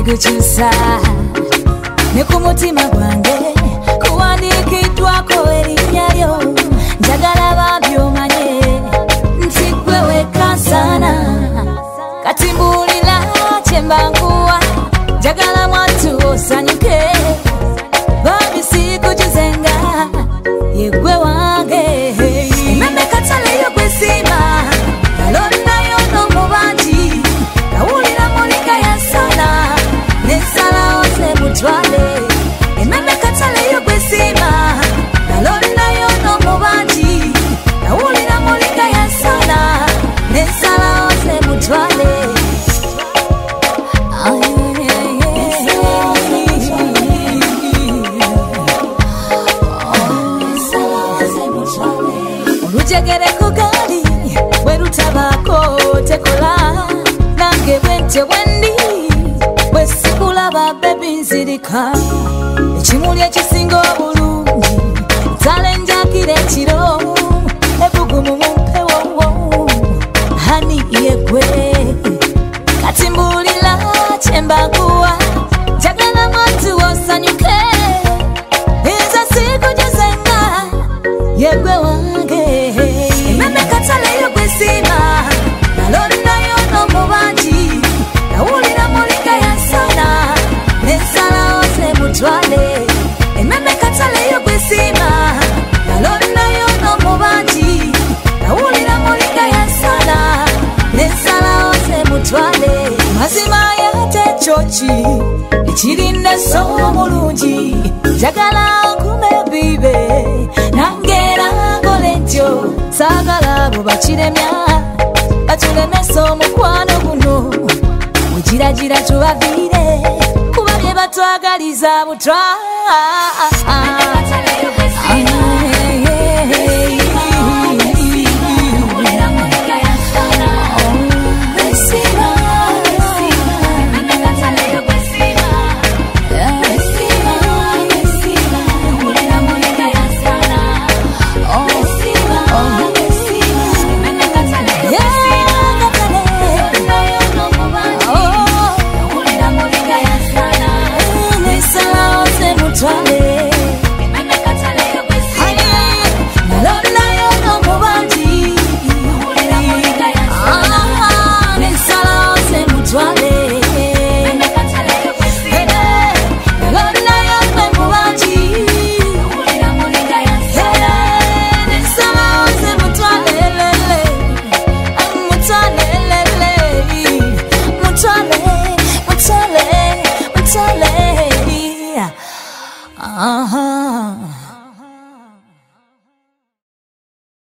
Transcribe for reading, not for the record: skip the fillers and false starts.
kuchusa ne kumutima gwange kuwandikidwako erinyayo njagala babyomanye nti gwe wekka sana kati mbulira kyembanguwa njagala mwattu osanyuke babi sikujuzenga yegwe wange ememe kataleyo gwesima nalonayo nomubanji kawulira monika yasana nesalawo semutwale ememe kataleyo gwesima nalonayo nomubanji kawulira monika yasana nesalawo semutwale olujegere ku gali bwerutabako tekola nange bwente bwendi bwesikulaba bebi nzirika ekimuli ekisinga obulungi nsala enjakira ekiro ebugumu mumpewowo hani yegwe kati mbulira kyembaguwa njagala mwattu osanyuke nze sikujuzenga yegwe wange ememe kataleyo gwesima nalonayo nomubanji nawulira molinga yasana nesalawo semutwale ememe kataleyo gwesima nalonayo nomubanji nawulira molinga yasana nesalawo semutwale mazima yate chochi ekirinda somulungi njagala nkume bibe nangera ngoletyo sagala bo bakiremya batulemesa omukwano guno mugiragira tubavire kuba bye batwagaliza butwa